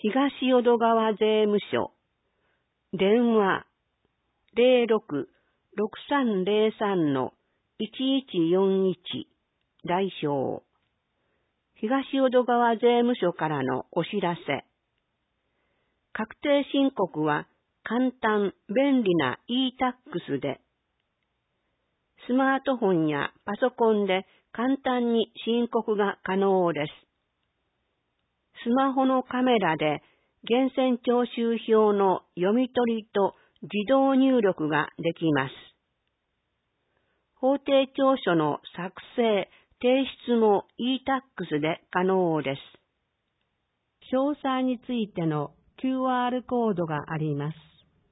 東淀川税務署、電話 06-6303-1141 代表、東淀川税務署からのお知らせ。確定申告は簡単、便利な e-tax で、スマートフォンやパソコンで簡単に申告が可能です。スマホのカメラで源泉徴収票の読み取りと自動入力ができます。法定調書の作成、提出も e-tax で可能です。詳細についての QR コードがあります。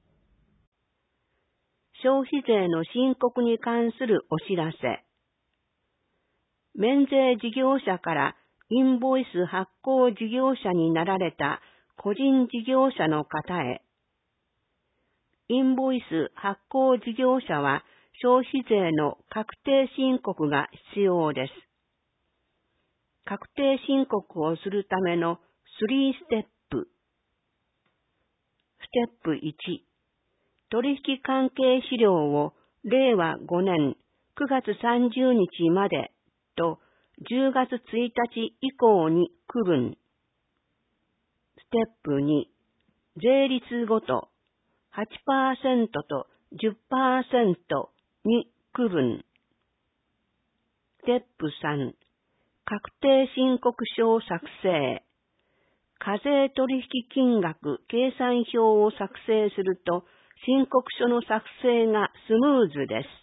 消費税の申告に関するお知らせ。免税事業者からインボイス発行事業者になられた個人事業者の方へ。インボイス発行事業者は消費税の確定申告が必要です。確定申告をするための3ステップ。ステップ1、取引関係資料を令和5年9月30日までと10月1日以降に区分。ステップ2、税率ごと 8% と 10% に区分。ステップ3、確定申告書作成。課税取引金額計算表を作成すると申告書の作成がスムーズです。